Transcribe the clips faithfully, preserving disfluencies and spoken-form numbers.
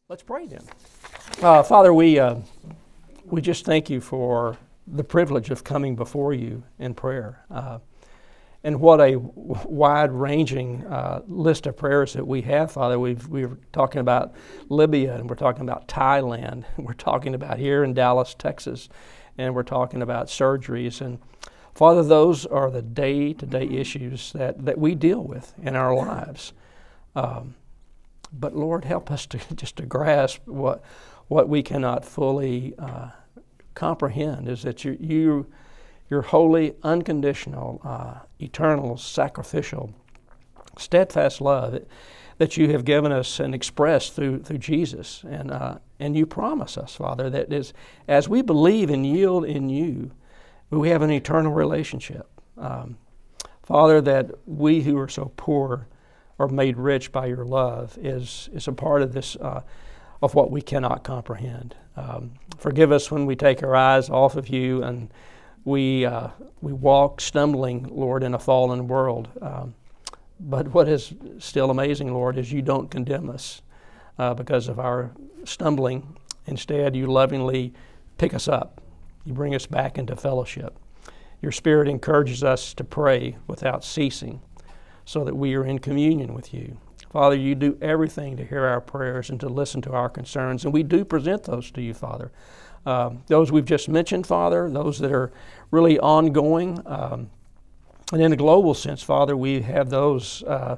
Let's pray then. Uh, Father, we uh, we just thank you for the privilege of coming before you in prayer. Uh, and what a w- wide-ranging uh, list of prayers that we have, Father. We've, we were talking about Libya, and we're talking about Thailand. We're talking about here in Dallas, Texas, and we're talking about surgeries. And Father, those are the day-to-day issues that, that we deal with in our lives. Um, But Lord, help us to just to grasp what what we cannot fully uh, comprehend is that you you your holy, unconditional, uh, eternal, sacrificial, steadfast love that, that you have given us and expressed through through Jesus, and uh, and you promise us, Father, that is as we believe and yield in you, we have an eternal relationship, um, Father. That we who are so poor are made rich by your love is is a part of this, uh, of what we cannot comprehend. Um, forgive us when we take our eyes off of you and we uh, we walk stumbling, Lord, in a fallen world. Um, but what is still amazing, Lord, is you don't condemn us uh, because of our stumbling. Instead, you lovingly pick us up. You bring us back into fellowship. Your Spirit encourages us to pray without ceasing, so that we are in communion with you. Father, you do everything to hear our prayers and to listen to our concerns, and we do present those to you, Father. Um, those we've just mentioned, Father, those that are really ongoing. Um, and in a global sense, Father, we have those uh,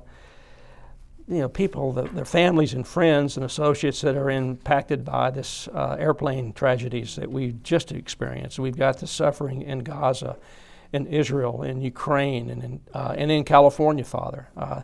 you know, people, the, their families and friends and associates that are impacted by this uh, airplane tragedies that we just experienced. We've got the suffering in Gaza, in Israel, in Ukraine, and in, uh, and in California, Father. Uh,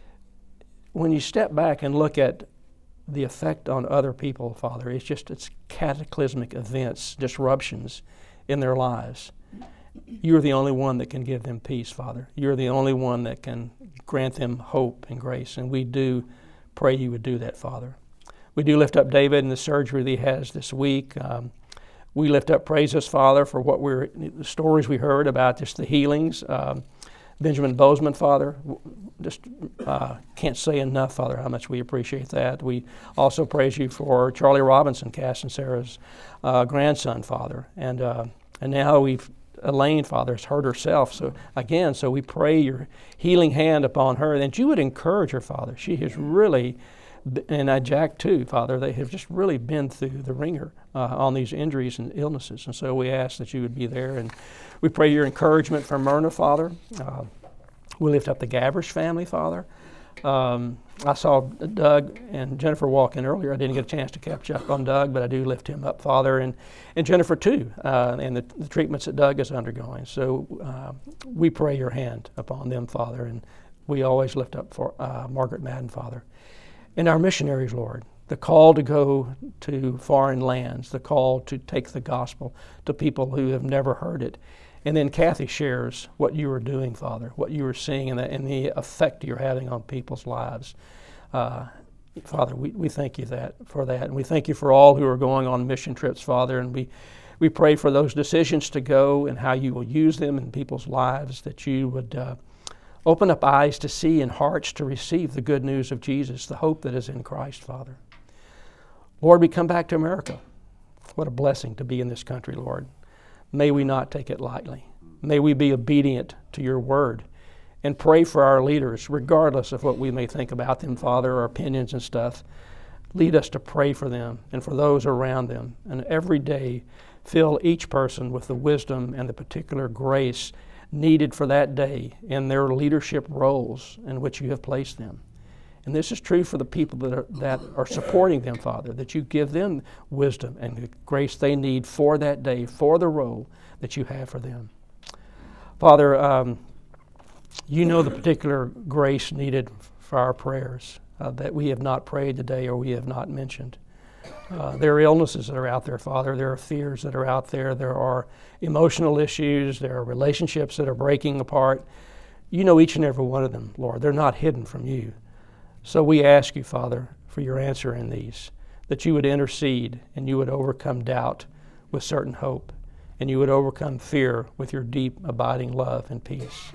when you step back and look at the effect on other people, Father, it's just it's cataclysmic events, disruptions in their lives. You're the only one that can give them peace, Father. You're the only one that can grant them hope and grace, and we do pray you would do that, Father. We do lift up David and the surgery that he has this week. Um, We lift up praises, Father, for what we're, the stories we heard about just the healings. Um, Benjamin Bozeman, Father, just uh, can't say enough, Father, how much we appreciate that. We also praise you for Charlie Robinson, Cass and Sarah's uh, grandson, Father. And uh, and now we've, Elaine, Father, has hurt herself. So again, so we pray your healing hand upon her, and that you would encourage her, Father. She has really, and uh, Jack too, Father, they have just really been through the ringer uh, on these injuries and illnesses. And so we ask that you would be there. And we pray your encouragement for Myrna, Father. Uh, we lift up the Gabbers family, Father. Um, I saw Doug and Jennifer walk in earlier. I didn't get a chance to catch up on Doug, but I do lift him up, Father, and, and Jennifer too, uh, and the, the treatments that Doug is undergoing. So uh, we pray your hand upon them, Father, and we always lift up for uh, Margaret Madden, Father. And our missionaries, Lord, the call to go to foreign lands, the call to take the gospel to people who have never heard it. And then Kathy shares what you are doing, Father, what you are seeing and the, and the effect you're having on people's lives. Uh, Father, we, we thank you that for that. And we thank you for all who are going on mission trips, Father. And we, we pray for those decisions to go and how you will use them in people's lives, that you would uh, open up eyes to see and hearts to receive the good news of Jesus, the hope that is in Christ, Father. Lord, we come back to America. What a blessing to be in this country, Lord. May we not take it lightly. May we be obedient to your word and pray for our leaders, regardless of what we may think about them, Father, our opinions and stuff. Lead us to pray for them and for those around them. And every day, fill each person with the wisdom and the particular grace needed for that day in their leadership roles in which you have placed them. And this is true for the people that are, that are supporting them, Father, that you give them wisdom and the grace they need for that day, for the role that you have for them. Father, um, you know the particular grace needed for our prayers uh, that we have not prayed today or we have not mentioned. Uh, there are illnesses that are out there, Father. There are fears that are out there. There are emotional issues. There are relationships that are breaking apart. You know each and every one of them, Lord. They're not hidden from you. So we ask you, Father, for your answer in these, that you would intercede and you would overcome doubt with certain hope, and you would overcome fear with your deep, abiding love and peace.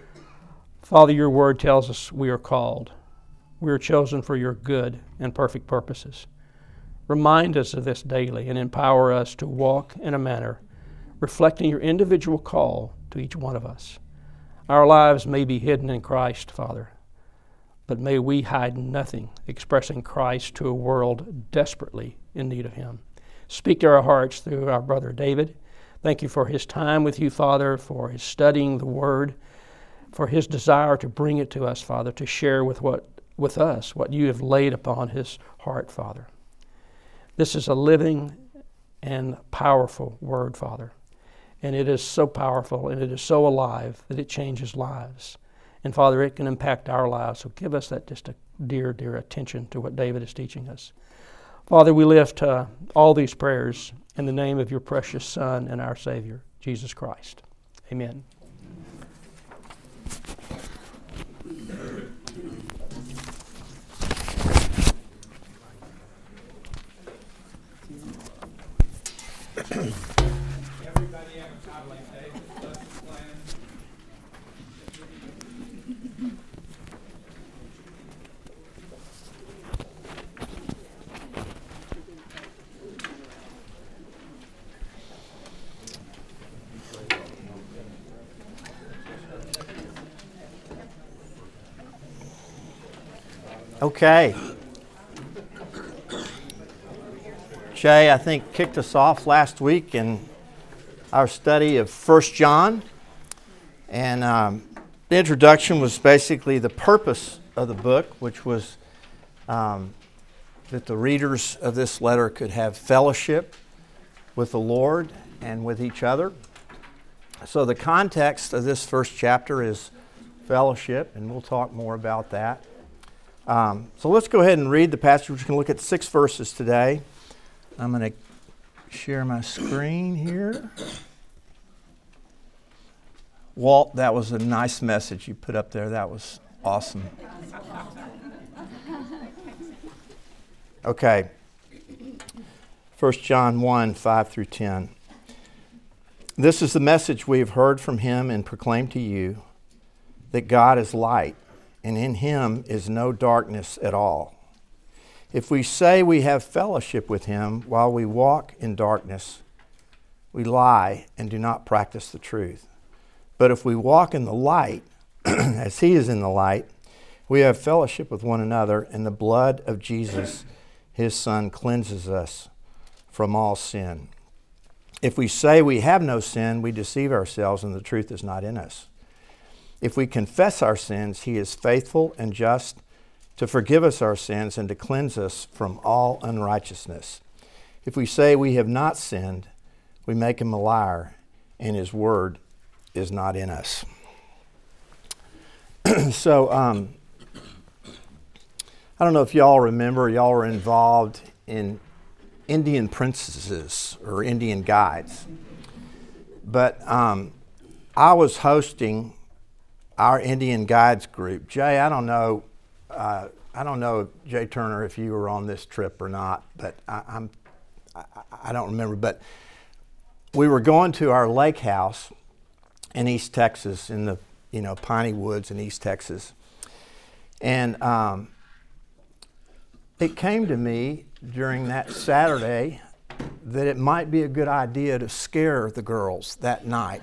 Father, your word tells us we are called. We are chosen for your good and perfect purposes. Remind us of this daily and empower us to walk in a manner reflecting your individual call to each one of us. Our lives may be hidden in Christ, Father, but may we hide nothing, expressing Christ to a world desperately in need of Him. Speak to our hearts through our brother David. Thank you for his time with you, Father, for his studying the Word, for his desire to bring it to us, Father, to share with what with us what you have laid upon his heart, Father. This is a living and powerful Word, Father, and it is so powerful and it is so alive that it changes lives. And Father, it can impact our lives, so give us that just a dear, dear attention to what David is teaching us. Father, we lift uh, all these prayers in the name of your precious Son and our Savior, Jesus Christ. Amen. Everybody have a copy of David's lesson plan? Okay. Jay, I think, kicked us off last week in our study of First John. And um, the introduction was basically the purpose of the book, which was um, that the readers of this letter could have fellowship with the Lord and with each other. So the context of this first chapter is fellowship, and we'll talk more about that. Um, so let's go ahead and read the passage. We're just going to look at six verses today. I'm going to share my screen here. Walt, that was a nice message you put up there. That was awesome. Okay. First John one, five through ten. This is the message we have heard from him and proclaimed to you, that God is light, and in him is no darkness at all. If we say we have fellowship with him while we walk in darkness, we lie and do not practice the truth. But if we walk in the light, as he is in the light, we have fellowship with one another, and the blood of Jesus, his Son, cleanses us from all sin. If we say we have no sin, we deceive ourselves, and the truth is not in us. If we confess our sins, he is faithful and just to forgive us our sins and to cleanse us from all unrighteousness. If we say we have not sinned, we make him a liar, and his word is not in us. so, um, I don't know if y'all remember, y'all were involved in Indian princesses or Indian guides. But um, I was hosting our Indian guides group. Jay, I don't know, uh, I don't know, Jay Turner, if you were on this trip or not, but I, I'm, I, I don't remember. But we were going to our lake house in East Texas, in the you know piney woods in East Texas, and um, it came to me during that Saturday that it might be a good idea to scare the girls that night.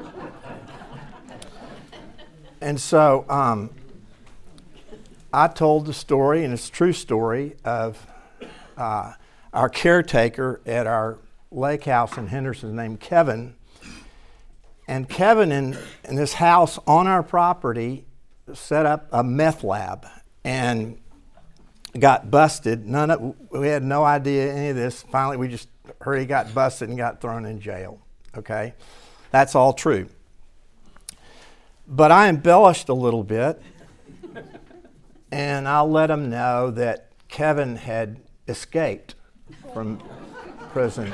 And so um, I told the story, and it's a true story, of uh, our caretaker at our lake house in Henderson named Kevin. And Kevin in, in this house on our property set up a meth lab and got busted. None of, we had no idea any of this. Finally, we just heard he got busted and got thrown in jail. Okay? That's all true. But I embellished a little bit, and I'll let them know that Kevin had escaped from prison,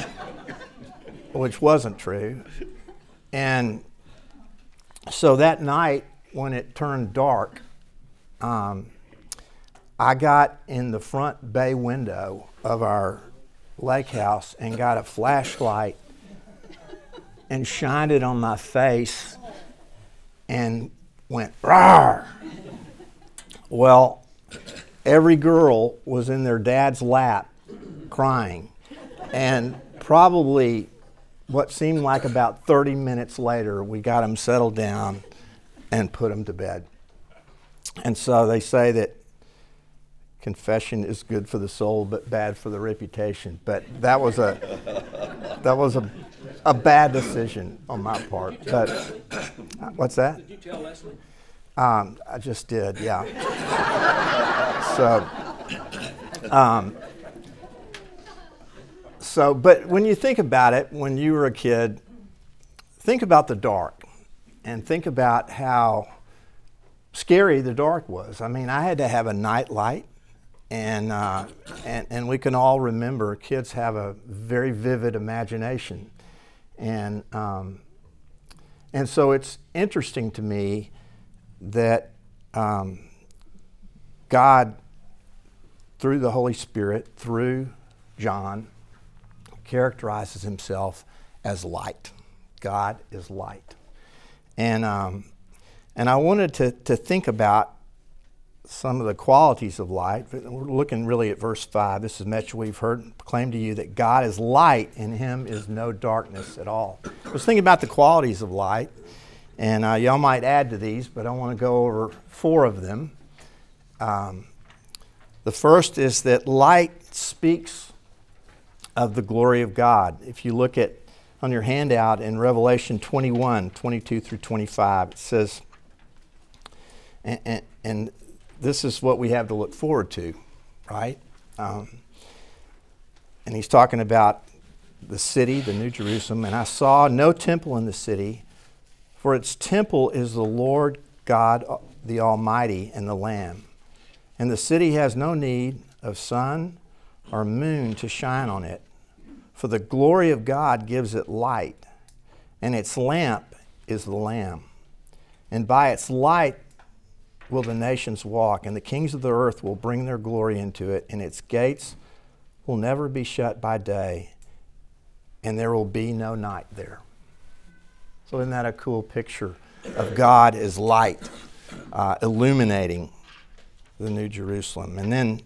which wasn't true. And so that night, when it turned dark, um, I got in the front bay window of our lake house and got a flashlight and shined it on my face and went, "Rawr!" Well, every girl was in their dad's lap crying. And probably what seemed like about thirty minutes later, we got him settled down and put him to bed. And so they say that confession is good for the soul, but bad for the reputation. But that was a that was a a bad decision on my part. But what's that? Did you tell Leslie? Um, I just did, yeah. so, um, so, but when you think about it, when you were a kid, think about the dark, and think about how scary the dark was. I mean, I had to have a night light. And, uh, and and we can all remember, kids have a very vivid imagination. And, um, and so it's interesting to me that um, God, through the Holy Spirit, through John, characterizes himself as light. God is light. And, um, and I wanted to, to think about some of the qualities of light. We're looking really at verse five. This is a message we've heard proclaimed to you, that God is light, in him is no darkness at all. I was thinking about the qualities of light, and uh, y'all might add to these, but I want to go over four of them. Um, the first is that light speaks of the glory of God. If you look at on your handout in Revelation twenty-one, twenty-two through twenty-five, it says, and, and, and this is what we have to look forward to, right? Um, and he's talking about the city, the New Jerusalem. And I saw no temple in the city, for its temple is the Lord God, the Almighty, and the Lamb. And the city has no need of sun or moon to shine on it, for the glory of God gives it light, and its lamp is the Lamb. And by its light will the nations walk, and the kings of the earth will bring their glory into it, and its gates will never be shut by day, and there will be no night there. So isn't that a cool picture of God as light, uh, illuminating the New Jerusalem? And then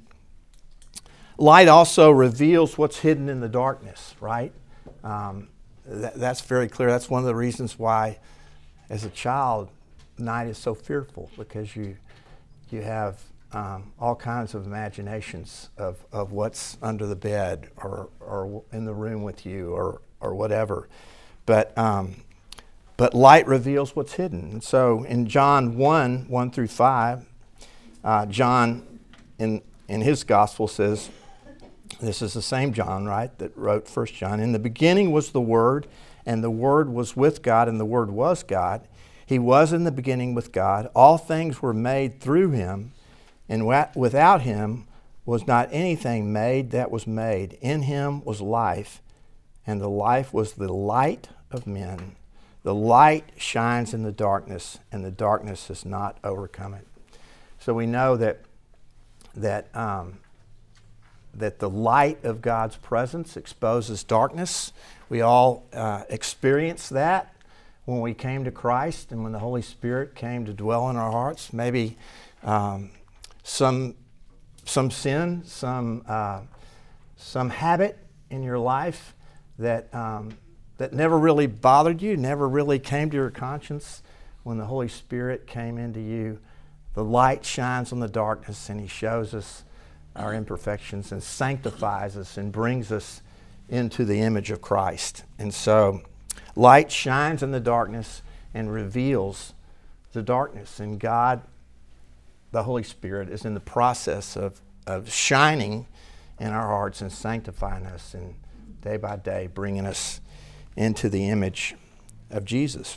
light also reveals what's hidden in the darkness, right? Um, that, that's very clear. That's one of the reasons why, as a child, night is so fearful, because you you have um, all kinds of imaginations of, of what's under the bed or or in the room with you or or whatever. But um, but light reveals what's hidden. And so in John one, one through five, uh, John in in his gospel says, this is the same John, right, that wrote First John. In the beginning was the Word, and the Word was with God, and the Word was God. He was in the beginning with God. All things were made through him, and without him was not anything made that was made. In him was life, and the life was the light of men. The light shines in the darkness, and the darkness has not overcome it. So we know that that um, that the light of God's presence exposes darkness. We all uh, experience that when we came to Christ and when the Holy Spirit came to dwell in our hearts. Maybe um, some some sin, some uh, some habit in your life that um, that never really bothered you, never really came to your conscience. When the Holy Spirit came into you, the light shines on the darkness, and he shows us our imperfections and sanctifies us and brings us into the image of Christ. And so light shines in the darkness and reveals the darkness. And God, the Holy Spirit, is in the process of, of shining in our hearts and sanctifying us, and day by day bringing us into the image of Jesus.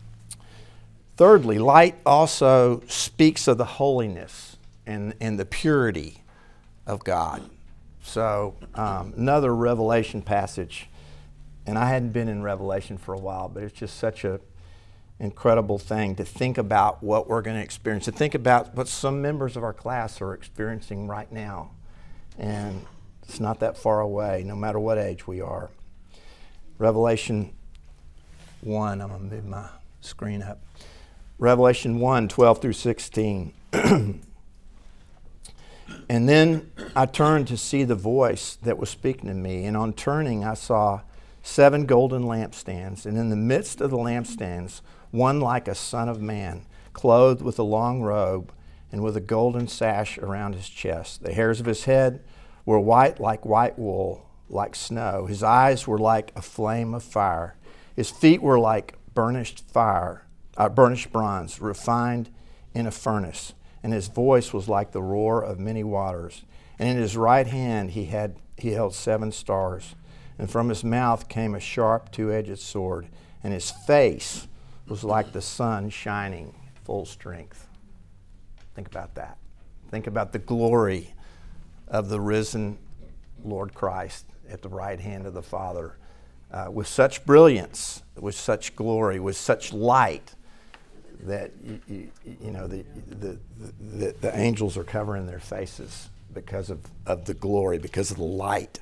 Thirdly, light also speaks of the holiness and, and the purity of God. So um, another Revelation passage, and I hadn't been in Revelation for a while, but it's just such a incredible thing to think about what we're going to experience, to think about what some members of our class are experiencing right now. And it's not that far away, no matter what age we are. Revelation one, I'm going to move my screen up. Revelation one, twelve through sixteen. And then I turned to see the voice that was speaking to me. And on turning, I saw seven golden lampstands. And in the midst of the lampstands, one like a son of man, clothed with a long robe and with a golden sash around his chest. The hairs of his head were white like white wool, like snow. His eyes were like a flame of fire. His feet were like burnished fire, uh, burnished bronze, refined in a furnace. And his voice was like the roar of many waters. And in his right hand he had he held seven stars. And from his mouth came a sharp two-edged sword. And his face was like the sun shining full strength. Think about that. Think about the glory of the risen Lord Christ at the right hand of the Father, uh, with such brilliance, with such glory, with such light, that you, you, you know the, the, the, the angels are covering their faces because of, of the glory, because of the light.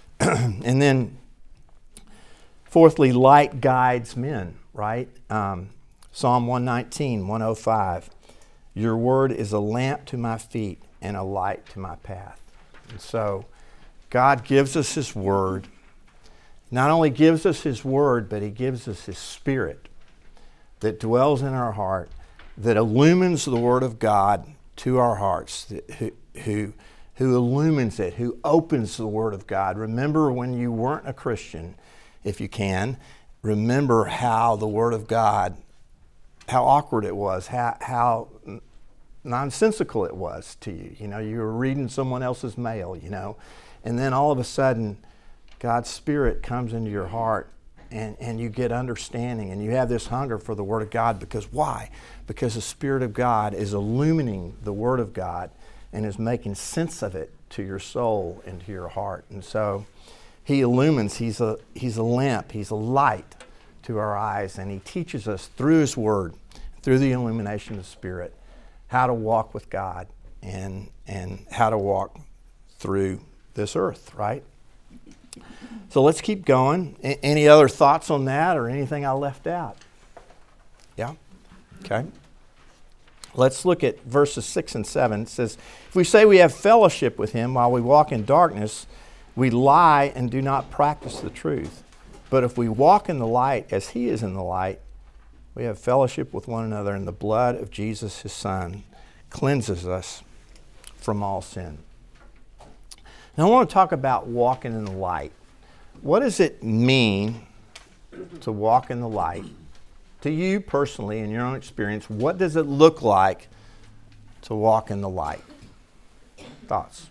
And then, fourthly, light guides men, right? Um, Psalm one nineteen, one oh five. Your word is a lamp to my feet and a light to my path. And so, God gives us His word. Not only gives us His word, but He gives us His Spirit that dwells in our heart, that illumines the Word of God to our hearts, that, who, who, who illumines it, who opens the Word of God. Remember when you weren't a Christian, if you can, remember how the Word of God, how awkward it was, how, how nonsensical it was to you. You know, you were reading someone else's mail, you know, and then all of a sudden, God's Spirit comes into your heart. And, and you get understanding, and you have this hunger for the Word of God. Because why? Because the Spirit of God is illumining the Word of God and is making sense of it to your soul and to your heart. And so He illumines. He's a, he's a lamp. He's a light to our eyes. And He teaches us through His Word, through the illumination of the Spirit, how to walk with God and, and how to walk through this earth, right? So let's keep going. A- any other thoughts on that or anything I left out? Yeah? Okay. Let's look at verses six and seven. It says, if we say we have fellowship with Him while we walk in darkness, we lie and do not practice the truth. But if we walk in the light as He is in the light, we have fellowship with one another, and the blood of Jesus, His Son, cleanses us from all sin. Now I want to talk about walking in the light. What does it mean to walk in the light? To you personally, in your own experience, what does it look like to walk in the light? Thoughts?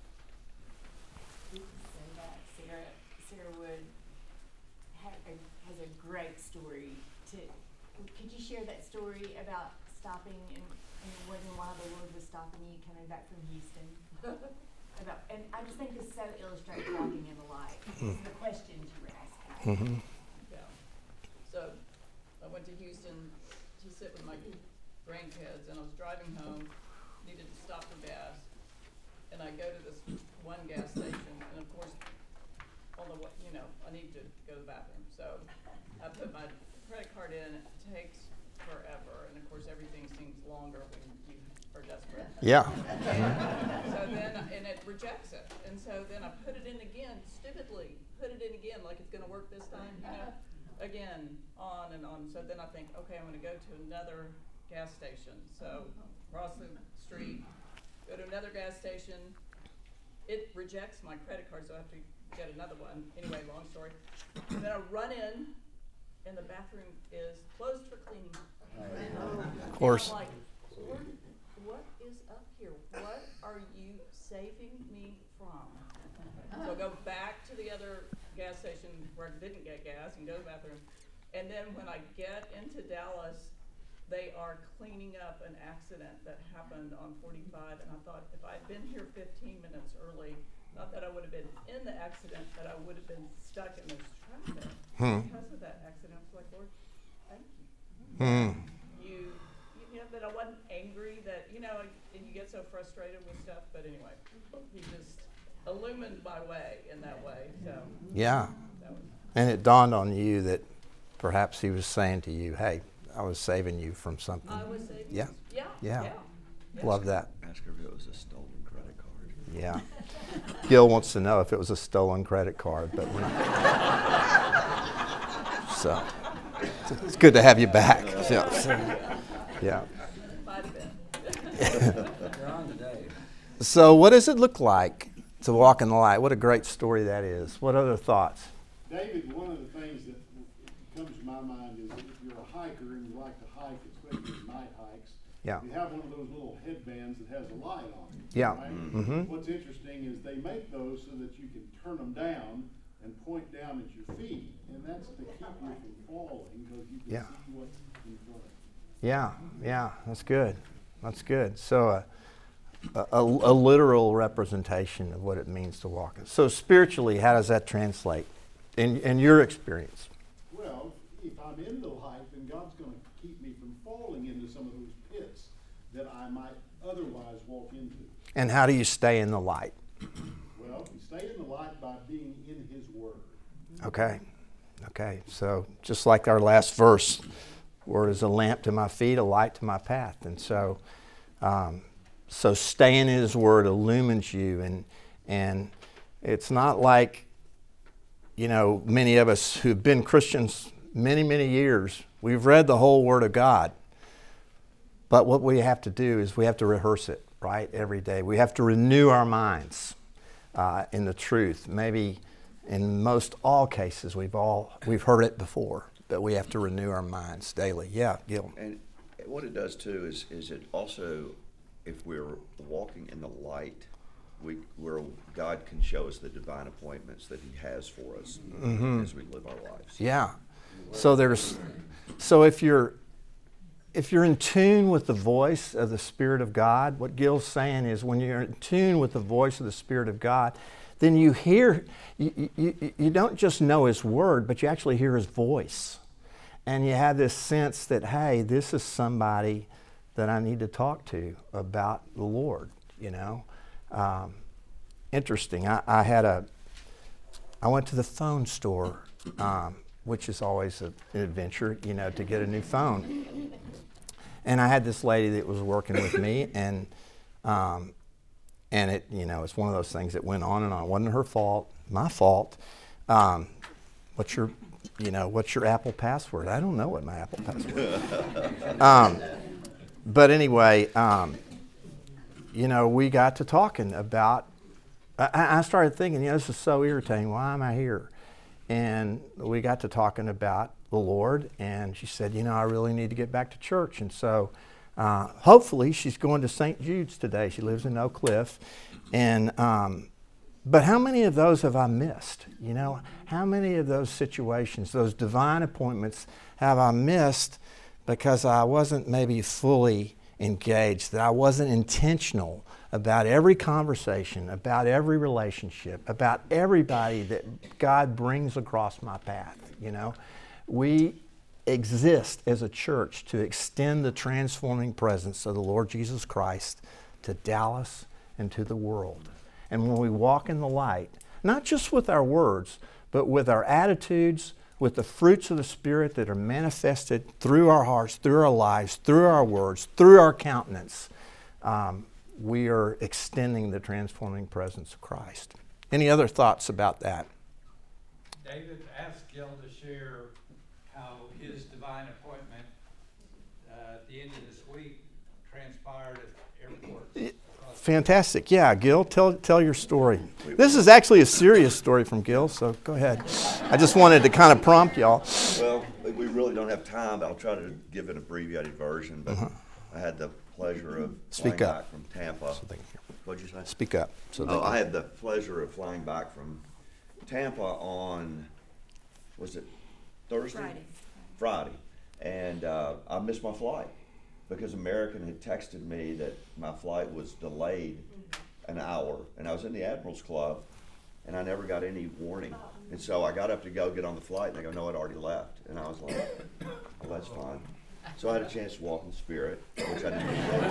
Sarah, Sarah Wood had a, has a great story. To could you share that story about stopping and, and wondering why the Lord was stopping you coming back from Houston? About, and I just think this so illustrates walking in the light. Mm-hmm. The questions you were asking. Mm-hmm. Yeah. So I went to Houston to sit with my grandkids, and I was driving home, needed to stop for gas, and I go to this one gas station, and of course, on the way, you know, I need to go to the bathroom. So I put my credit card in. It takes forever, and of course, everything seems longer when you are desperate. Yeah. So then, and it rejects it. And so then I put it in again, stupidly, put it in again like it's going to work this time, you know, again, on and on. So then I think, okay, I'm going to go to another gas station. So cross the street, go to another gas station. It rejects my credit card, so I have to get another one. Anyway, long story. And then I run in, and the bathroom is closed for cleaning. Of course. And I'm like, Lord, what is up here? What are you saving me from? So I go back to the other gas station where I didn't get gas and go to the bathroom. And then when I get into Dallas, they are cleaning up an accident that happened on forty-five. And I thought, if I'd been here fifteen minutes early, not that I would have been in the accident, but I would have been stuck in this traffic Hmm. because of that accident. I was like, Lord, thank you. Hmm. You, you know, that I wasn't angry, that, you know, and you get so frustrated with stuff, but anyway, He just illumined my way in that way, so. Yeah. That was, And it dawned on you that perhaps He was saying to you, hey, I was saving you from something. I was saving. Yeah. Yeah, Yeah. yeah. yeah. Love that. Ask her if it was a stolen credit card. Yeah. Gil wants to know if it was a stolen credit card, but we, so it's good to have you back. So, so, yeah. Might have been. So, what does it look like to walk in the light? What a great story that is. What other thoughts? David, one of the things that comes to my mind is that if you're a hiker and you like to hike, especially night hikes, Yeah. you have one of those little headbands that has a light on it. Yeah. Right? Mm-hmm. What's interesting is they make those so that you can turn them down and point down at your feet, and that's to keep you from falling because you can Yeah. see what's in front of Yeah, yeah, that's good. That's good. So, uh, a, a, a literal representation of what it means to walk. So, spiritually, how does that translate in, in your experience? you. Well, if I'm in the light, then God's going to keep me from falling into some of those pits that I might otherwise walk into. And how do you stay in the light? Well, we stay in the light by being in His Word. Okay, okay. So, just like our last verse, Word is a lamp to my feet, a light to my path. And so, um, so staying in His Word illumines you, and and it's not like, you know, many of us who've been Christians many, many years, we've read the whole Word of God. But what we have to do is we have to rehearse it, right, every day. We have to renew our minds uh, in the truth. Maybe in most all cases, we've all we've heard it before, but we have to renew our minds daily. Yeah, Gil. And what it does too is is it also, if we're walking in the light, we where God can show us the divine appointments that He has for us Mm-hmm. as we live our lives. Yeah. So there's so if you're if you're in tune with the voice of the Spirit of God, what Gil's saying is when you're in tune with the voice of the Spirit of God, then you hear, you, you, you don't just know His Word, but you actually hear His voice. And you have this sense that, hey, this is somebody that I need to talk to about the Lord, you know. Um, interesting. I, I had a, I went to the phone store, um, which is always a, an adventure, you know, to get a new phone. And I had this lady that was working with me, and um, and it, you know, it's one of those things that went on and on. It wasn't her fault, my fault. Um, what's your, you know, what's your Apple password? I don't know what my Apple password is. um, but anyway, um, you know, we got to talking about, I, I started thinking, you know, this is so irritating. Why am I here? And we got to talking about the Lord, and she said, you know, I really need to get back to church. And so uh, hopefully she's going to Saint Jude's today. She lives in Oak Cliff. And, um, but how many of those have I missed? You know, how many of those situations, those divine appointments, have I missed because I wasn't maybe fully engaged, that I wasn't intentional about every conversation, about every relationship, about everybody that God brings across my path, you know? We exist as a church to extend the transforming presence of the Lord Jesus Christ to Dallas and to the world. And when we walk in the light, not just with our words, but with our attitudes, with the fruits of the Spirit that are manifested through our hearts, through our lives, through our words, through our countenance, um, we are extending the transforming presence of Christ. Any other thoughts about that? David asked Gil to share how his divine appointment uh, at the end of this week transpired at airports. Fantastic. Yeah, Gil, tell tell your story. This is actually a serious story from Gil, so go ahead. I just wanted to kind of prompt y'all. Well, we really don't have time, but I'll try to give an abbreviated version. But Uh-huh. I had the pleasure of Speak flying up. back from Tampa. So they can hear. What'd you say? Speak up. So they Oh, can- I had the pleasure of flying back from Tampa on, was it Thursday? Friday. Friday. And uh, I missed my flight because American had texted me that my flight was delayed an hour. And I was in the Admirals Club, and I never got any warning. And so I got up to go get on the flight, and they go, no, it already left. And I was like, well, that's fine. So I had a chance to walk in Spirit, which I didn't do very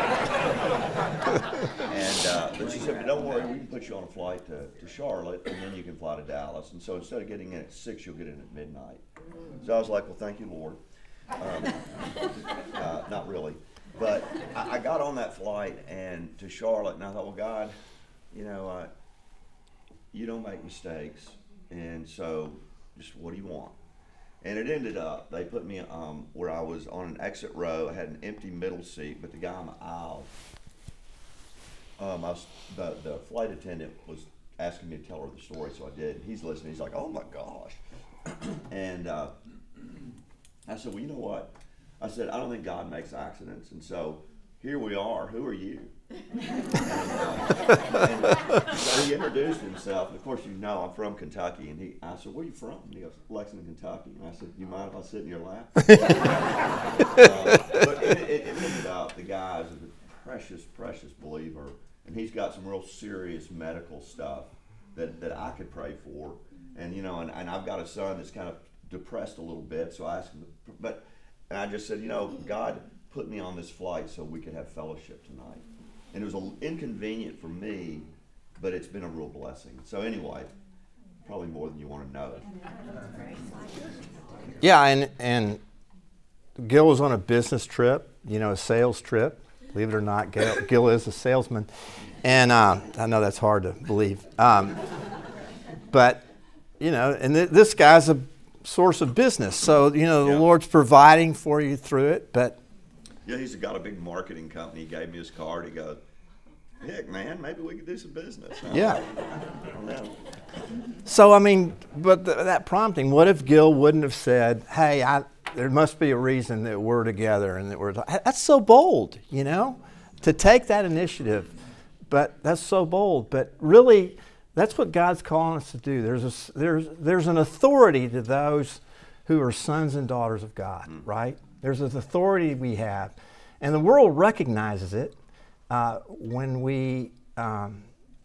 well. And uh, but she said, but don't worry, we can put you on a flight to, to Charlotte, and then you can fly to Dallas. And so instead of getting in at six, you'll get in at midnight. So I was like, well, thank you, Lord. Um, uh, not really. But I, I got on that flight and to Charlotte, and I thought, well, God, you know, uh, you don't make mistakes, and so just what do you want? And it ended up, they put me um, where I was on an exit row. I had an empty middle seat, but the guy on the aisle, um, I was, the, the flight attendant was asking me to tell her the story, so I did. He's listening. He's like, oh my gosh. And uh, I said, well, you know what? I said, I don't think God makes accidents. And so here we are. Who are you? and, uh, and so he introduced himself. And of course, you know, I'm from Kentucky. And he, I said, where are you from? And he goes, Lexington, Kentucky. And I said, you mind if I sit in your lap? uh, but it, it, it ended up, the guy is a precious, precious believer. And he's got some real serious medical stuff that, that I could pray for. And, you know, and, and I've got a son that's kind of depressed a little bit. So I asked him, to, but, and I just said, you know, God put me on this flight so we could have fellowship tonight. And it was a little inconvenient for me, but it's been a real blessing. So anyway, probably more than you want to know. Yeah, and, and Gil was on a business trip, you know, a sales trip. Believe it or not, Gil, Gil is a salesman. And uh, I know that's hard to believe. Um, but, you know, and th- this guy's a source of business. So, you know, the Yeah. Lord's providing for you through it. But Yeah, he's got a big marketing company. He gave me his card. He goes, heck, man, maybe we could do some business. I yeah. I don't know. So, I mean, but th- that prompting, what if Gil wouldn't have said, hey, I, there must be a reason that we're together and that we're, that's so bold, you know, to take that initiative. But that's so bold. But really, that's what God's calling us to do. There's a, there's, there's an authority to those who are sons and daughters of God, mm. right? There's an authority we have. And the world recognizes it uh, when we um,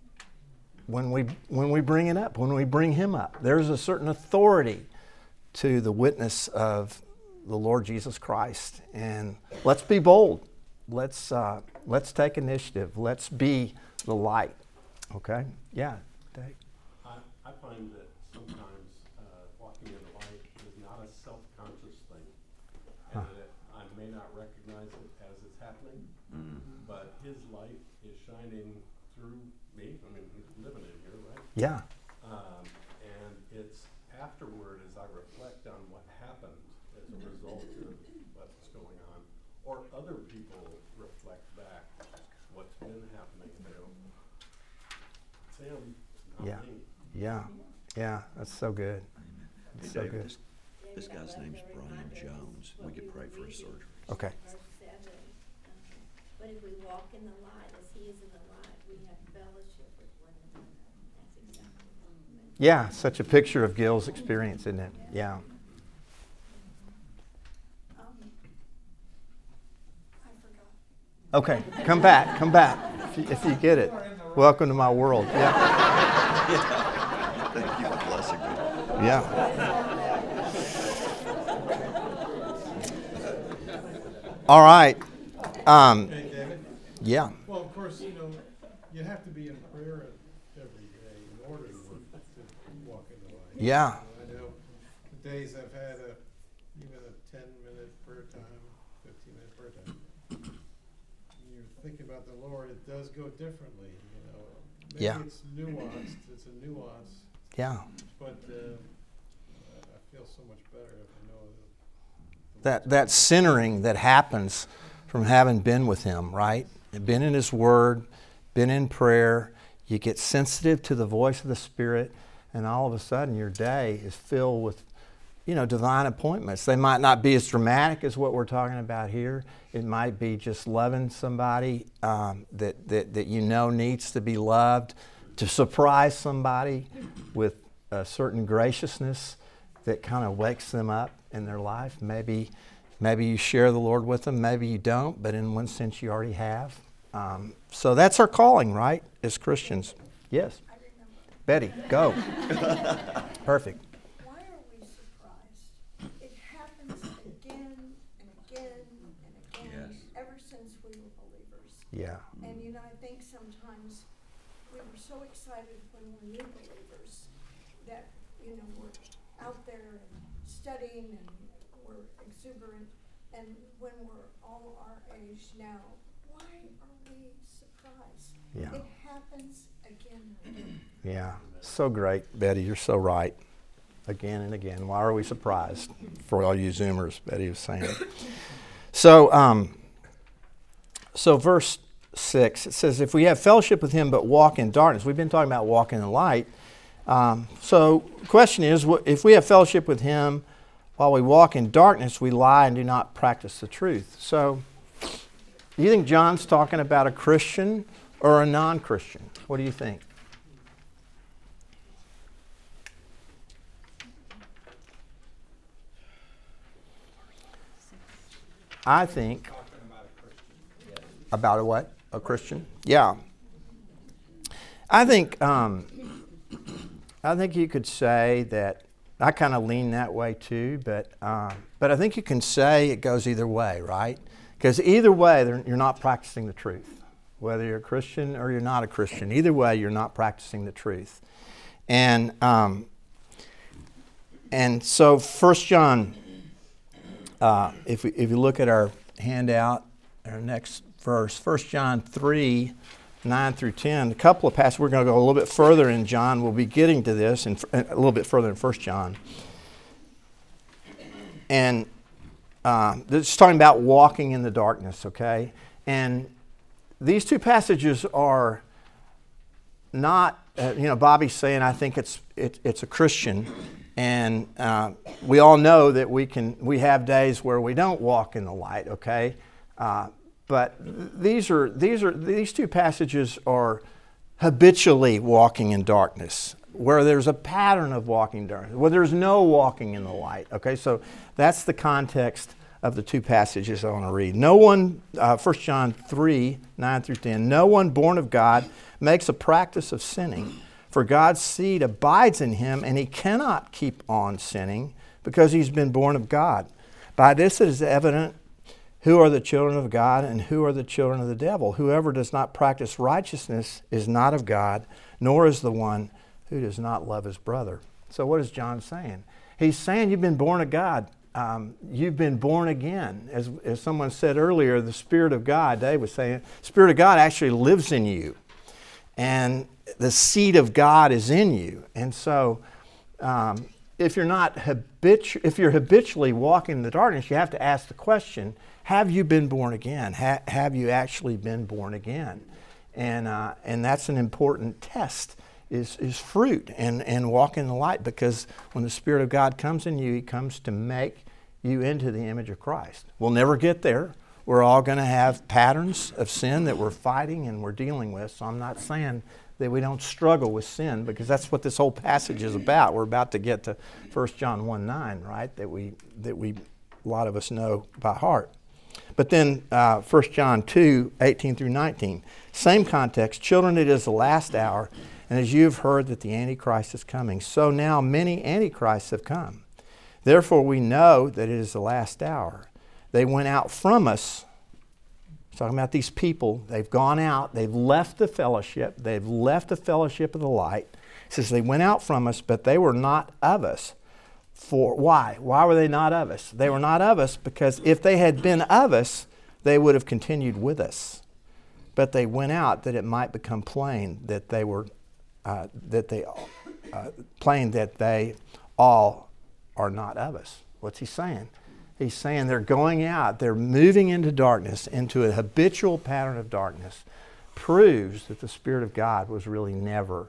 when we when we bring it up, when we bring him up. There's a certain authority to the witness of the Lord Jesus Christ. And let's be bold. Let's uh, let's take initiative. Let's be the light. Okay? Yeah, Dave. I, I find that sometimes uh, walking in the light is not a self-conscious thing. And Huh. that I may not recognize it as it's happening, Mm. but his light is shining through me. I mean, he's living in here, right? Yeah. Um, and it's afterward as I reflect on what happened as a result of what's going on, or other people reflect back what's been happening. They go, it's him, not Yeah. me. Yeah. Yeah. That's so good. Hey, That's so Dave, good. this, this guy's name's Brian Jones. We could pray for his surgery. Okay. Verse seven, um, but if we walk in the light as he is in the light, we have fellowship with one another. That's exactly what we meant. Yeah, such a picture of Gil's experience, isn't it? Yeah. Um, I forgot. Okay, come back, come back. If you, if you get it. Welcome to my world. Yeah. Thank you for blessing me. Yeah. All right. Um, Hey, David. yeah. Well, of course, you know, you have to be in prayer every day in order to work, to walk in the light. Yeah. I know the days I've had a, even a ten minute prayer time, fifteen minute prayer time. When you're thinking about the Lord, it does go differently, you know. Maybe Yeah. it's nuanced, it's a nuance, Yeah. but, uh, I I feel so much better if I know that. the That Lord's that centering that happens from having been with him, right? Been in his word, been in prayer, you get sensitive to the voice of the Spirit, and all of a sudden your day is filled with, you know, divine appointments. They might not be as dramatic as what we're talking about here. It might be just loving somebody um, that, that, that you know needs to be loved, to surprise somebody with a certain graciousness that kind of wakes them up in their life. Maybe maybe you share the Lord with them, maybe you don't, but in one sense you already have. Um, so that's our calling, right, as Christians. Yes. I remember. Betty, go. Perfect. Why are we surprised? It happens again and again and again, Yes. ever since we were believers. Yeah. And you know, I think sometimes we were so excited when we're new believers that, you know, we're out there and studying and we're exuberant. And when we're all our age now, why are we surprised? surprise. Yeah. It happens again and again. Yeah. So great, Betty. You're so right. Again and again. Why are we surprised? For all you Zoomers, Betty was saying. So, um, so verse six, it says, if we have fellowship with him but walk in darkness. We've been talking about walking in light. Um, so the question is, if we have fellowship with him while we walk in darkness, we lie and do not practice the truth. So do you think John's talking about a Christian or a non-Christian? What do you think? I think about a what? A Christian? Yeah. I think um, I think you could say that. I kind of lean that way too, but um, but I think you can say it goes either way, right? Because either way, you're not practicing the truth. Whether you're a Christian or you're not a Christian, either way, you're not practicing the truth. And um, and so First John. Uh, if we, if you look at our handout, our next verse, First John three, nine through ten, a couple of passages. We're going to go a little bit further in John. We'll be getting to this and a little bit further in First John. And uh, this is talking about walking in the darkness, okay? And these two passages are not, uh, you know, Bobby's saying, I think it's it, it's a Christian. And uh, we all know that we can. We have days where we don't walk in the light. Okay, uh, but these are these are these two passages are habitually walking in darkness, where there's a pattern of walking in darkness, where there's no walking in the light. Okay, so that's the context of the two passages I want to read. No one, uh, First John three, nine through ten. No one born of God makes a practice of sinning. For God's seed abides in him, and he cannot keep on sinning because he's been born of God. By this it is evident who are the children of God and who are the children of the devil. Whoever does not practice righteousness is not of God, nor is the one who does not love his brother. So what is John saying? He's saying you've been born of God. Um, you've been born again. As, as someone said earlier, the Spirit of God, Dave was saying, the Spirit of God actually lives in you. And the seed of God is in you. And so um, if you're not habitu- if you're habitually walking in the darkness, you have to ask the question, have you been born again? Ha- have you actually been born again? And uh, and that's an important test, is, is fruit and, and walk in the light, because when the Spirit of God comes in you, he comes to make you into the image of Christ. We'll never get there. We're all going to have patterns of sin that we're fighting and we're dealing with. So I'm not saying that we don't struggle with sin, because that's what this whole passage is about. We're about to get to First John one nine, right? That we that we a lot of us know by heart. But then uh, First John two, eighteen through nineteen, same context. Children, it is the last hour, and as you have heard that the Antichrist is coming, so now many Antichrists have come. Therefore we know that it is the last hour. They went out from us. Talking about these people, they've gone out, they've left the fellowship, they've left the fellowship of the light. It says they went out from us, but they were not of us. For why? Why were they not of us? They were not of us because if they had been of us, they would have continued with us. But they went out that it might become plain that they were, uh, that they, uh, plain that they all are not of us. What's he saying? He's saying they're going out, they're moving into darkness, into a habitual pattern of darkness, proves that the Spirit of God was really never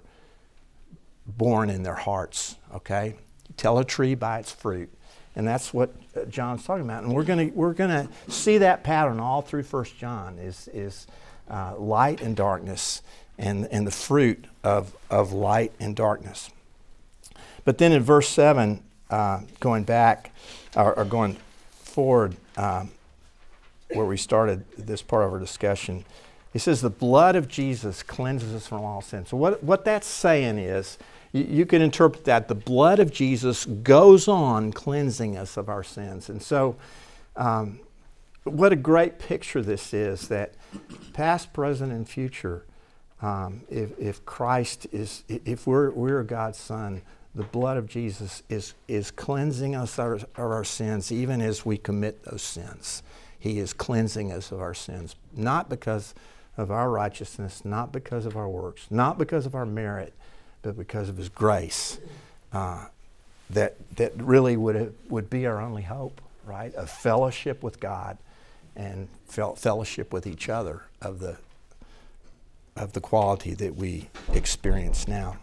born in their hearts, okay? You tell a tree by its fruit. And that's what John's talking about. And we're going we're gonna see that pattern all through First John, is, is uh, light and darkness, and, and the fruit of, of light and darkness. But then in verse seven, uh, going back, or, or going forward, um, where we started this part of our discussion, he says the blood of Jesus cleanses us from all sin. So what, what that's saying is, you, you can interpret that the blood of Jesus goes on cleansing us of our sins. And so um, what a great picture this is, that past, present, and future, um, if, if Christ is, if we're, we're God's Son, the blood of Jesus is, is cleansing us of our, our sins, even as we commit those sins. He is cleansing us of our sins, not because of our righteousness, not because of our works, not because of our merit, but because of his grace. Uh, that that really would have, would be our only hope, right? Of fellowship with God and fel- fellowship with each other of the of the quality that we experience now.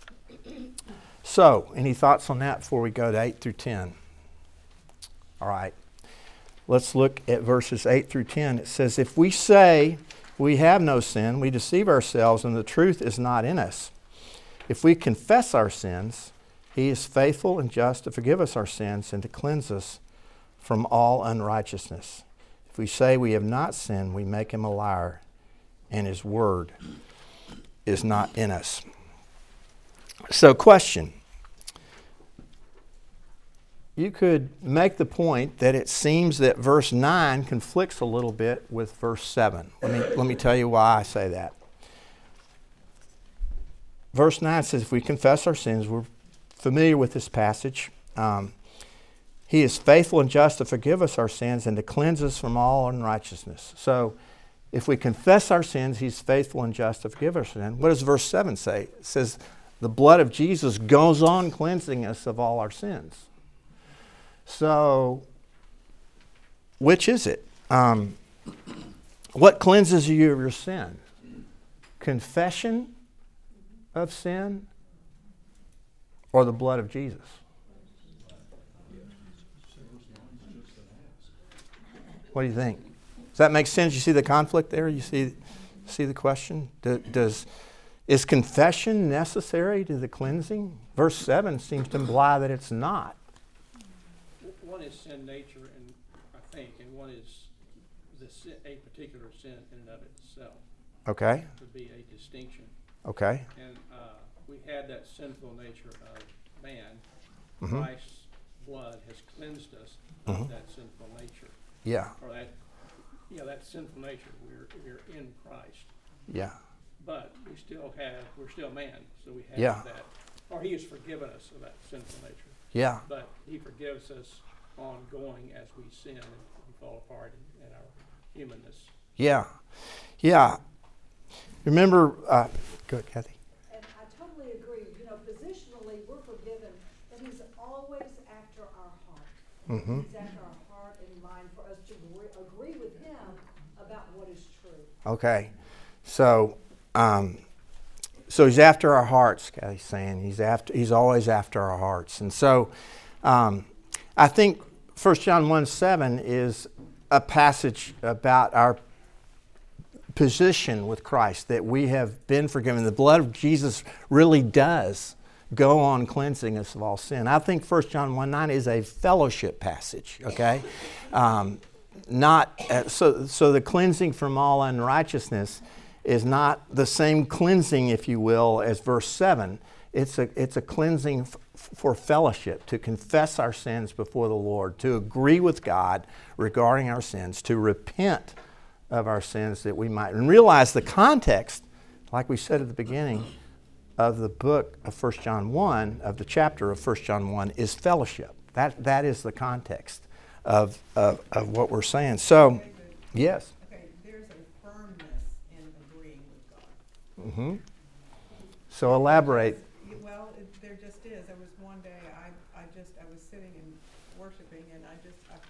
So, any thoughts on that before we go to eight through ten? All right. Let's look at verses eight through ten. It says, if we say we have no sin, we deceive ourselves and the truth is not in us. If we confess our sins, he is faithful and just to forgive us our sins and to cleanse us from all unrighteousness. If we say we have not sinned, we make him a liar, and his word is not in us. So, question. You could make the point that it seems that verse nine conflicts a little bit with verse seven. Let me, let me tell you why I say that. Verse nine says, if we confess our sins, we're familiar with this passage. Um, he is faithful and just to forgive us our sins and to cleanse us from all unrighteousness. So, if we confess our sins, he's faithful and just to forgive our sins. What does verse seven say? It says, the blood of Jesus goes on cleansing us of all our sins. So, which is it? Um, what cleanses you of your sin? Confession of sin or the blood of Jesus? What do you think? Does that make sense? You see the conflict there? You see, see the question? Do, does is confession necessary to the cleansing? Verse seven seems to imply that it's not. One is sin nature, and I think, and one is the sin, a particular sin in and of itself. Okay. Would be a distinction. Okay. And uh, we had that sinful nature of man. Mm-hmm. Christ's blood has cleansed us Mm-hmm. of that sinful nature. Yeah. Or that, yeah, that sinful nature. We're we're in Christ. Yeah. But we still have, we're still man, so we have Yeah. that. Or he has forgiven us of that sinful nature. Yeah. But he forgives us ongoing as we sin and we fall apart in, in our humanness. Yeah. Yeah. Remember, uh, go ahead, Kathy. And I totally agree. You know, positionally, we're forgiven, but he's always after our heart. Mm-hmm. He's after our heart and mind for us to agree, agree with him about what is true. Okay. So, um, so he's after our hearts, Kathy's saying. He's after. He's always after our hearts. And so, um, I think First John one seven is a passage about our position with Christ, that we have been forgiven. The blood of Jesus really does go on cleansing us of all sin. I think First John one nine is a fellowship passage, okay? Um, not uh, so, so the cleansing from all unrighteousness is not the same cleansing, if you will, as verse seven. It's a, it's a cleansing f- for fellowship, to confess our sins before the Lord, to agree with God regarding our sins, to repent of our sins that we might, and realize the context, like we said at the beginning of the book of First John one, of the chapter of First John one, is fellowship. That That is the context of, of, of what we're saying. So, yes? Okay, there's a firmness in agreeing with God. Mm-hmm. So elaborate. Well, it, there just is. There was one day I, I just, I was sitting and worshiping, and I just, I,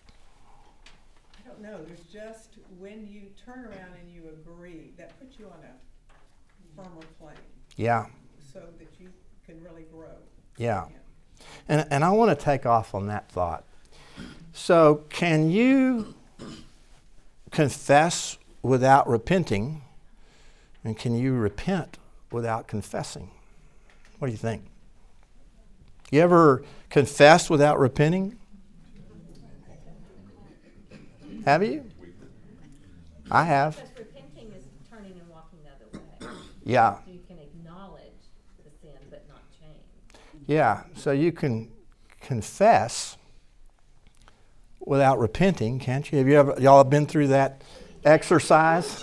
I don't know, there's just, when you turn around and you agree, that puts you on a firmer plane Yeah. so that you can really grow. Yeah. And, and I want to take off on that thought. So, can you confess without repenting? And can you repent without confessing? What do you think? You ever confessed without repenting? Have you? I have. Because repenting is turning and walking the other way. Yeah. You can acknowledge the sin but not change. Yeah. So you can confess without repenting, can't you? Have you ever, y'all have been through that exercise?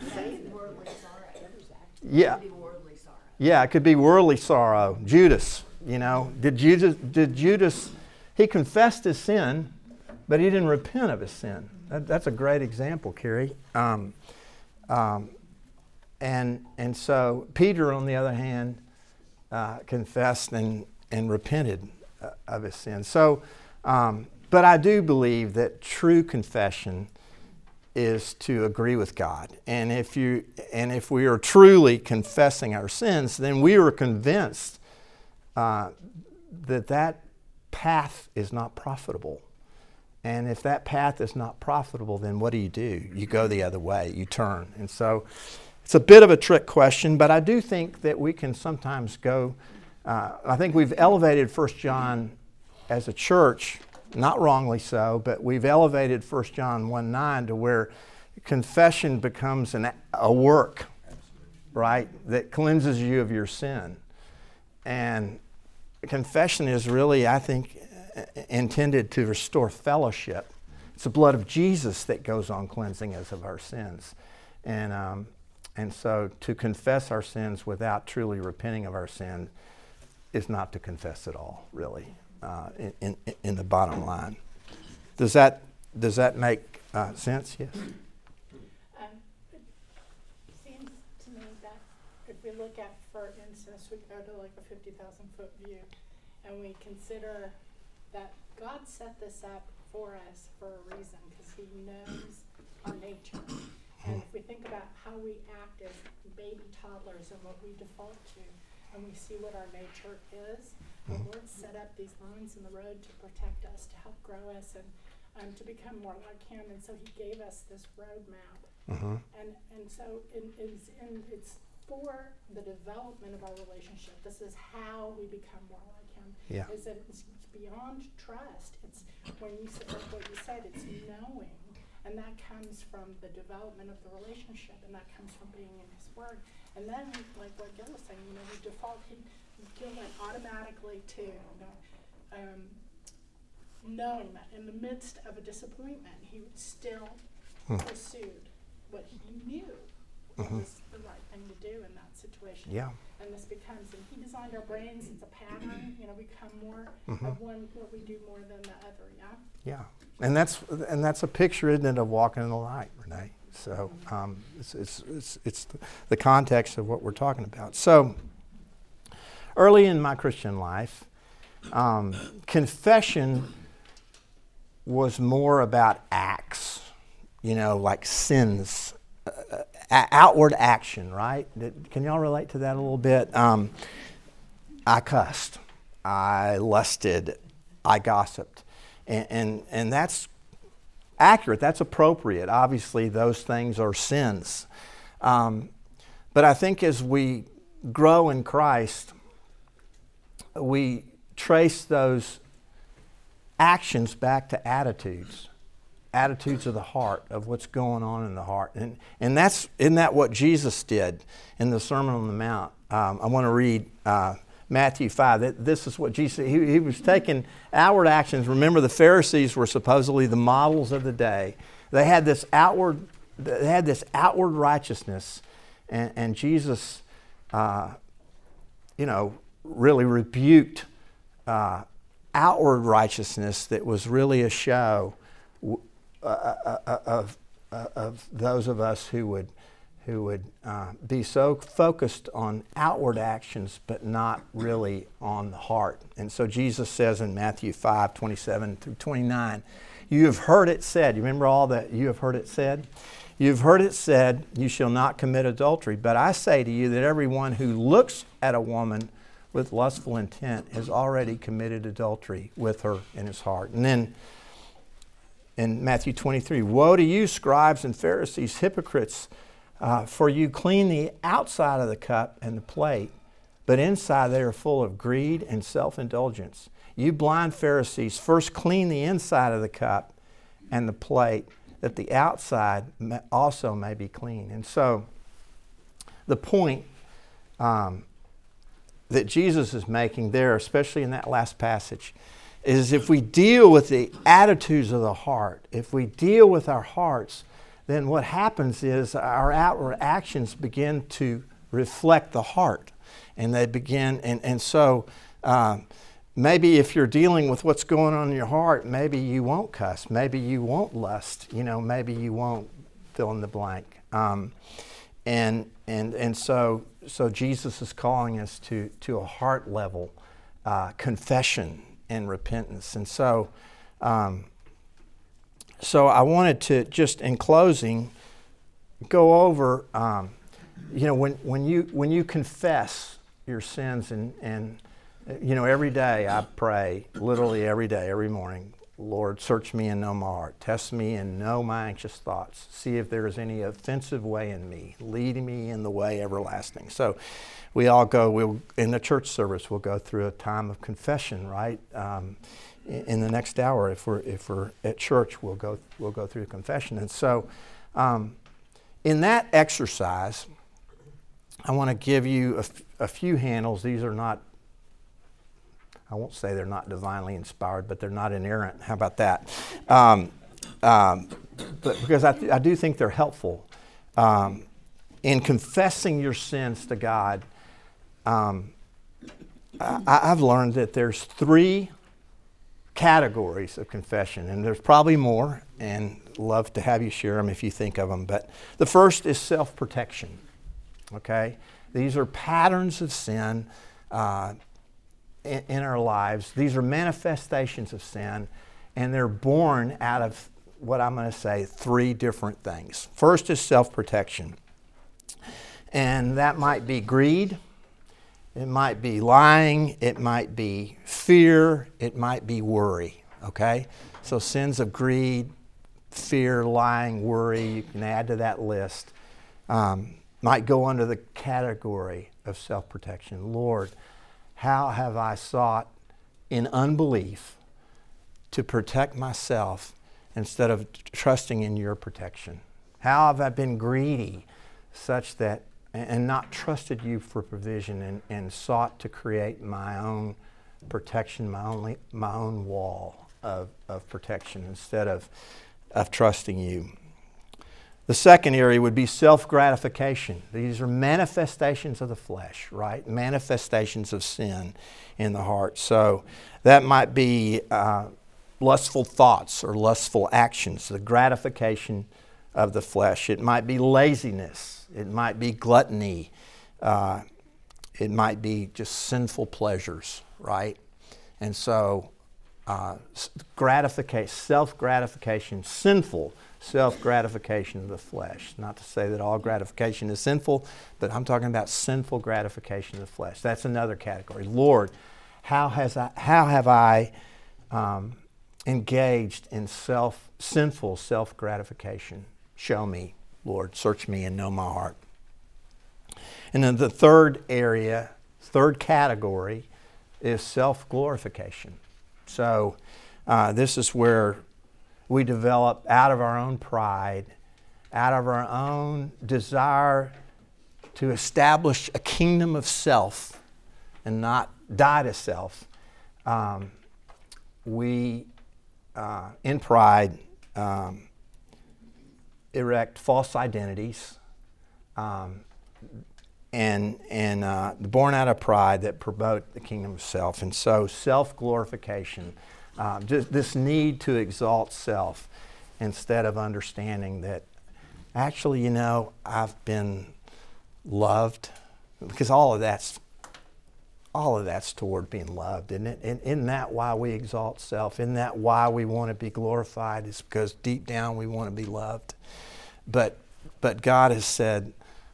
Yeah. Yeah, it could be worldly sorrow. Judas, you know, did Judas, did Judas, he confessed his sin, but he didn't repent of his sin. That, that's a great example, Carrie. Um, Um, and and so Peter, on the other hand, uh, confessed and, and repented uh, of his sins. So, um, but I do believe that true confession is to agree with God. And if you and if we are truly confessing our sins, then we are convinced uh, that that path is not profitable. And if that path is not profitable, then what do you do? You go the other way. You turn. And so it's a bit of a trick question, but I do think that we can sometimes go. Uh, I think we've elevated First John as a church, not wrongly so, but we've elevated First John one nine to where confession becomes an, a work, right, that cleanses you of your sin. And confession is really, I think, intended to restore fellowship. It's the blood of Jesus that goes on cleansing us of our sins. And um, and so to confess our sins without truly repenting of our sin is not to confess at all, really, uh, in, in, in the bottom line. Does that does that make uh, sense? Yes? Um, it seems to me that if we look at, for instance, we go to like a fifty thousand foot view, and we consider that God set this up for us for a reason, because he knows our nature. And if we think about how we act as baby toddlers and what we default to, and we see what our nature is, the Lord set up these lines in the road to protect us, to help grow us, and um, to become more like him. And so he gave us this roadmap. Mm-hmm. And and so in, in, in, it's for the development of our relationship. This is how we become more like him. Yeah. Is that it's beyond trust. It's when you said, like what you said, it's knowing. And that comes from the development of the relationship, and that comes from being in his word. And then, like what Gil was saying, you know, we default, he, Gil went automatically to, you know, um, knowing that in the midst of a disappointment, he still hmm. pursued what he knew mm-hmm. was the right thing to do in that situation. Yeah. And this becomes, and he designed our brains, it's a pattern, you know, we become more mm-hmm. of one, what we do more than the other, yeah? Yeah. And that's and that's a picture, isn't it, of walking in the light, Renee? So um, it's, it's, it's, it's the context of what we're talking about. So early in my Christian life, um, confession was more about acts, you know, like sins, uh, outward action, right? Can y'all relate to that a little bit? Um, I cussed, I lusted, I gossiped. And, and and that's accurate. That's appropriate. Obviously, those things are sins. Um, but I think as we grow in Christ, we trace those actions back to attitudes, attitudes of the heart, of what's going on in the heart. And and that's isn't that what Jesus did in the Sermon on the Mount? Um, I want to read Uh, Matthew five. This is what Jesus said. He, he was taking outward actions. Remember, the Pharisees were supposedly the models of the day. They had this outward, they had this outward righteousness, and, and Jesus, uh, you know, really rebuked uh, outward righteousness that was really a show uh, uh, of uh, of those of us who would. who would uh, be so focused on outward actions but not really on the heart. And so Jesus says in Matthew five, twenty-seven through twenty-nine, you have heard it said, you remember all that you have heard it said? You've heard it said, you shall not commit adultery. But I say to you that everyone who looks at a woman with lustful intent has already committed adultery with her in his heart. And then in Matthew twenty-three, woe to you, scribes and Pharisees, hypocrites, Uh, for you clean the outside of the cup and the plate, but inside they are full of greed and self-indulgence. You blind Pharisees, first clean the inside of the cup and the plate, that the outside also may be clean. And so the point um, that Jesus is making there, especially in that last passage, is if we deal with the attitudes of the heart, if we deal with our hearts, then what happens is our outward actions begin to reflect the heart. And they begin, and, and so uh, maybe if you're dealing with what's going on in your heart, maybe you won't cuss, maybe you won't lust, you know, maybe you won't fill in the blank. Um, and and and so so Jesus is calling us to to a heart level uh, confession and repentance. And so um, so I wanted to just in closing go over. Um, you know, when when you when you confess your sins and and you know, every day I pray, literally every day, every morning, Lord, search me and know my heart. Test me and know my anxious thoughts. See if there is any offensive way in me. Lead me in the way everlasting. So we all go, we'll, in the church service, we'll go through a time of confession, right? Um, in, in the next hour, if we're if we're at church, we'll go we'll go through confession. And so um, in that exercise, I want to give you a, f- a few handles. These are not, I won't say they're not divinely inspired, but they're not inerrant. How about that? Um, um, but because I, th- I do think they're helpful. Um, in confessing your sins to God, um, I, I've learned that there's three categories of confession, and there's probably more, and love to have you share them if you think of them. But the first is self-protection. Okay? These are patterns of sin uh, in, in our lives. These are manifestations of sin, and they're born out of what I'm going to say, three different things. First is self-protection. And that might be greed, it might be lying, it might be fear, it might be worry. Okay? So sins of greed, fear, lying, worry, you can add to that list. Um, might go under the category of self-protection. Lord, how have I sought in unbelief to protect myself instead of trusting in your protection? How have I been greedy such that, and not trusted you for provision and, and sought to create my own protection, my own, my own wall of, of protection instead of, of trusting you? The second area would be self-gratification. These are manifestations of the flesh, right? Manifestations of sin in the heart. So that might be uh, lustful thoughts or lustful actions, the gratification of the flesh. It might be laziness. It might be gluttony. Uh, it might be just sinful pleasures, right? And so uh, gratification, self-gratification, sinful self-gratification of the flesh. Not to say that all gratification is sinful, but I'm talking about sinful gratification of the flesh. That's another category. Lord, how has I, how have I um, engaged in self sinful self-gratification? Show me, Lord. Search me and know my heart. And then the third area, third category, is self-glorification. So uh, this is where we develop out of our own pride, out of our own desire to establish a kingdom of self and not die to self. Um, we, uh, in pride, um, erect false identities um, and, and uh, born out of pride that promote the kingdom of self. And so self-glorification, Uh, just this need to exalt self instead of understanding that actually, you know, I've been loved, because all of that's all of that's toward being loved, isn't it? And isn't that why we exalt self? Isn't that why we want to be glorified? It's because deep down we want to be loved. But but God has said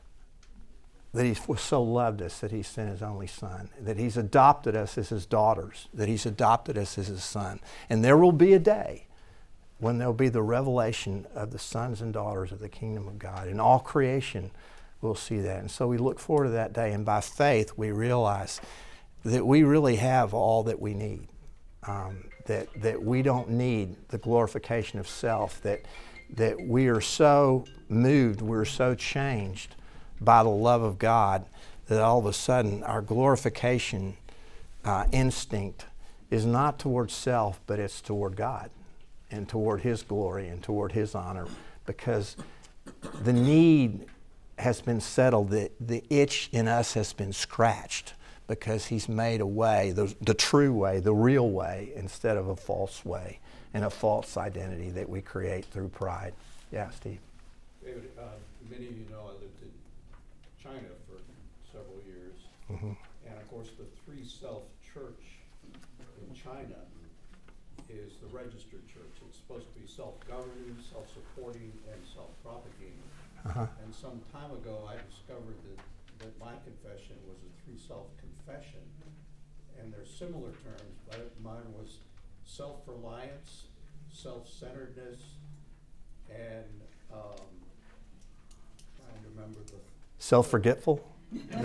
that He so loved us that He sent His only Son, that He's adopted us as His daughters, that He's adopted us as His Son. And there will be a day when there will be the revelation of the sons and daughters of the kingdom of God. And all creation will see that. And so we look forward to that day. And by faith, we realize that we really have all that we need, um, that, that we don't need the glorification of self, that, that we are so moved, we're so changed by the love of God, that all of a sudden our glorification uh, instinct is not toward self, but it's toward God and toward His glory and toward His honor, because the need has been settled, the, the itch in us has been scratched, because He's made a way, the, the true way, the real way, instead of a false way and a false identity that we create through pride. Yeah, Steve? David, uh, many of you know I lived in China for several years. Mhm. And of course, the Three Self Church in China is the registered church. It's supposed to be self-governing, self-supporting, and self-propagating. Uh-huh. And some time ago, I discovered that, that my confession was a three-self confession. And they're similar terms, but mine was self-reliance, self-centeredness, and um, trying to remember the Self-forgetful? No.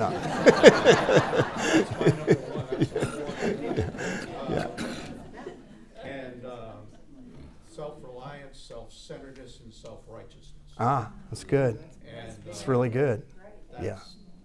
That's my number one. That's the one. Uh, and um, self-reliance, self-centeredness, and self-righteousness. Ah, that's good. And uh, It's really good. that's, Yeah.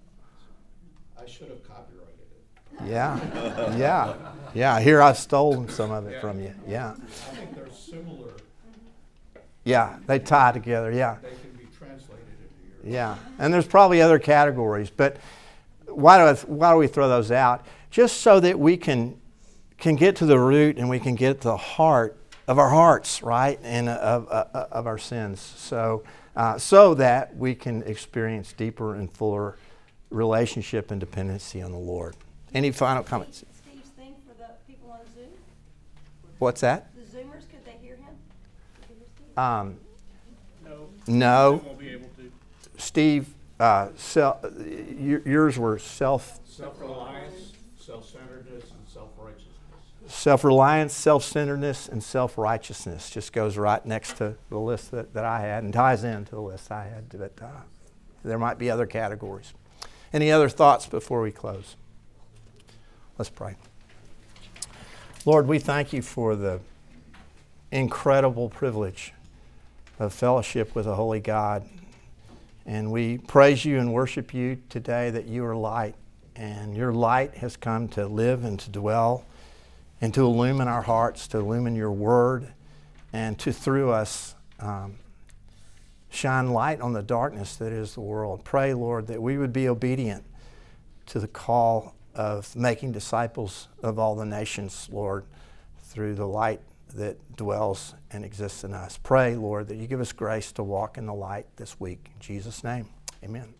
I should have copyrighted it. Yeah. Yeah. Yeah. Here I've stolen some of it Yeah. from you. Yeah. I think they're similar. Yeah. They tie together. Yeah. They can be translated into your. Yeah, and there's probably other categories, but why do I, why do we throw those out? Just so that we can can get to the root and we can get to the heart of our hearts, right, and of of, of our sins. So uh, so that we can experience deeper and fuller relationship and dependency on the Lord. Any final comments? Steve's thing for the people on Zoom? What's that? The Zoomers, could they hear him? Could they hear Steve? Um, No. no. They won't be able to. Steve, uh, self, yours were self. Self-reliance, self-centeredness, and self-righteousness. Self-reliance, self-centeredness, and self-righteousness just goes right next to the list that, that I had and ties into the list I had. But uh, there might be other categories. Any other thoughts before we close? Let's pray. Lord, we thank you for the incredible privilege of fellowship with a holy God. And we praise you and worship you today that you are light. And your light has come to live and to dwell and to illumine our hearts, to illumine your word, and to, through us, um, shine light on the darkness that is the world. Pray, Lord, that we would be obedient to the call of making disciples of all the nations, Lord, through the light that dwells and exists in us. Pray, Lord, that you give us grace to walk in the light this week. In Jesus' name, amen.